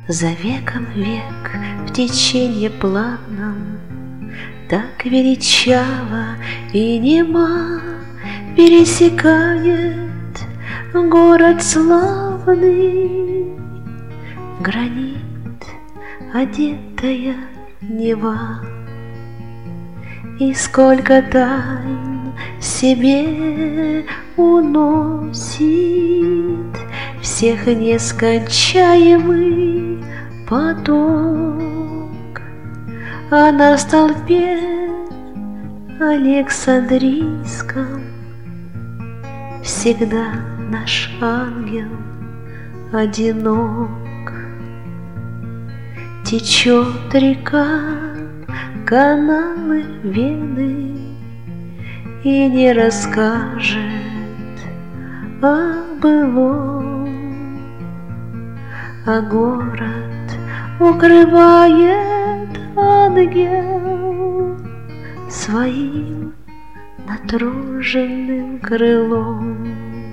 За веком век в течение плавном так величаво и нема пересекает город славный, в гранит одетая Нева. И сколько тайн в себе уносит всех нескончаемый поток, а на столпе Александрийском всегда наш ангел одинок. Течет река, каналы, вены, и не расскажет о былом, а город укрывает ангел своим натруженным крылом.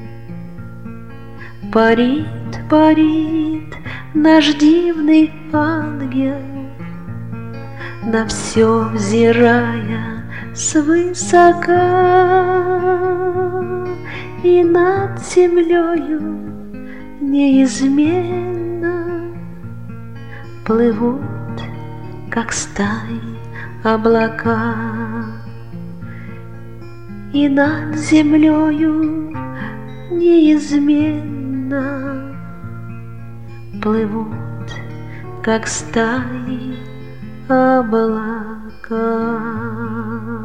Парит, парит наш дивный ангел, на все взирая свысока, и над землею неизменно плывут, как стаи, облака. И над землею неизменно плывут, как стаи, облака.